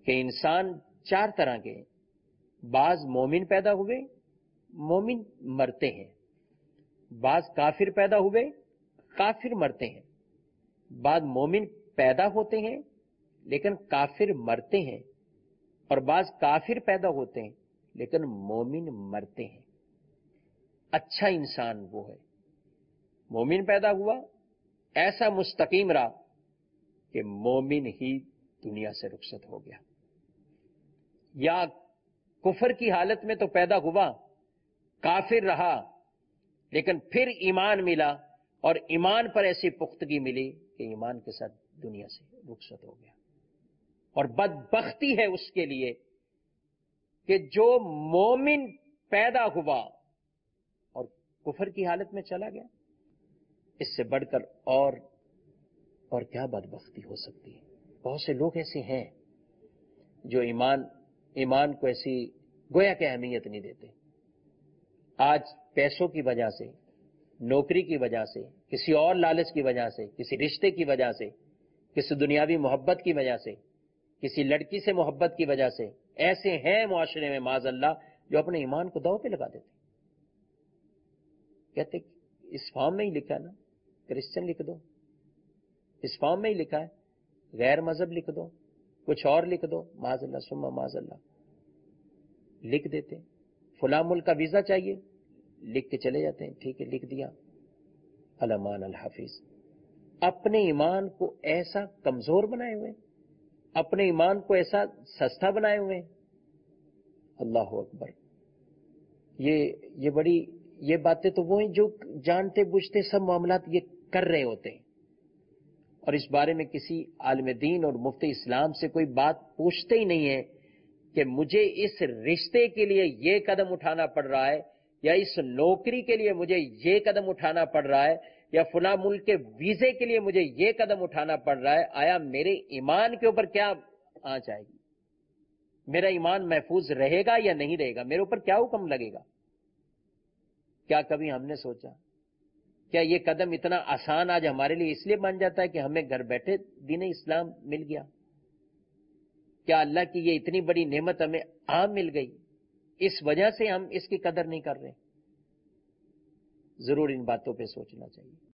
کہ انسان چار طرح کے ہیں. بعض مومن پیدا ہوئے، مومن مرتے ہیں. بعض کافر پیدا ہوئے، کافر مرتے ہیں. بعض مومن پیدا ہوتے ہیں لیکن کافر مرتے ہیں، اور بعض کافر پیدا ہوتے ہیں لیکن مومن مرتے ہیں. اچھا انسان وہ ہے مومن پیدا ہوا، ایسا مستقیم رہا کہ مومن ہی دنیا سے رخصت ہو گیا. یا کفر کی حالت میں تو پیدا ہوا، کافر رہا، لیکن پھر ایمان ملا اور ایمان پر ایسی پختگی ملی کہ ایمان کے ساتھ دنیا سے رخصت ہو گیا. اور بدبختی ہے اس کے لیے کہ جو مومن پیدا ہوا اور کفر کی حالت میں چلا گیا. اس سے بڑھ کر اور کیا بدبختی ہو سکتی ہے. بہت سے لوگ ایسے ہیں جو ایمان کو ایسی گویا کہ اہمیت نہیں دیتے. آج پیسوں کی وجہ سے، نوکری کی وجہ سے، کسی اور لالچ کی وجہ سے، کسی رشتے کی وجہ سے، کسی دنیاوی محبت کی وجہ سے، کسی لڑکی سے محبت کی وجہ سے ایسے ہیں معاشرے میں معاذ اللہ جو اپنے ایمان کو داؤ پہ لگا دیتے. کہتے اس فارم میں ہی لکھا ہے نا کرسچن لکھ دو، اس فارم میں ہی لکھا ہے غیر مذہب لکھ دو، کچھ اور لکھ دو. معاذ اللہ ثم معاذ اللہ لکھ دیتے. فلاں ملک کا ویزا چاہیے، لکھ کے چلے جاتے ہیں. ٹھیک ہے لکھ دیا، الامان الحافظ. اپنے ایمان کو ایسا کمزور بنائے ہوئے، اپنے ایمان کو ایسا سستا بنائے ہوئے. اللہ اکبر. یہ باتیں تو وہ ہیں جو جانتے بوجھتے سب معاملات یہ کر رہے ہوتے ہیں، اور اس بارے میں کسی عالم دین اور مفتی اسلام سے کوئی بات پوچھتے ہی نہیں ہے کہ مجھے اس رشتے کے لیے یہ قدم اٹھانا پڑ رہا ہے، یا اس نوکری کے لیے مجھے یہ قدم اٹھانا پڑ رہا ہے، یا فلاں ملک کے ویزے کے لیے مجھے یہ قدم اٹھانا پڑ رہا ہے. آیا میرے ایمان کے اوپر کیا آنچ آئے گی؟ میرا ایمان محفوظ رہے گا یا نہیں رہے گا؟ میرے اوپر کیا حکم لگے گا؟ کیا کبھی ہم نے سوچا؟ کیا یہ قدم اتنا آسان آج ہمارے لیے اس لیے بن جاتا ہے کہ ہمیں گھر بیٹھے دین اسلام مل گیا؟ کیا اللہ کی یہ اتنی بڑی نعمت ہمیں عام مل گئی، اس وجہ سے ہم اس کی قدر نہیں کر رہے؟ ضرور ان باتوں پہ سوچنا چاہیے.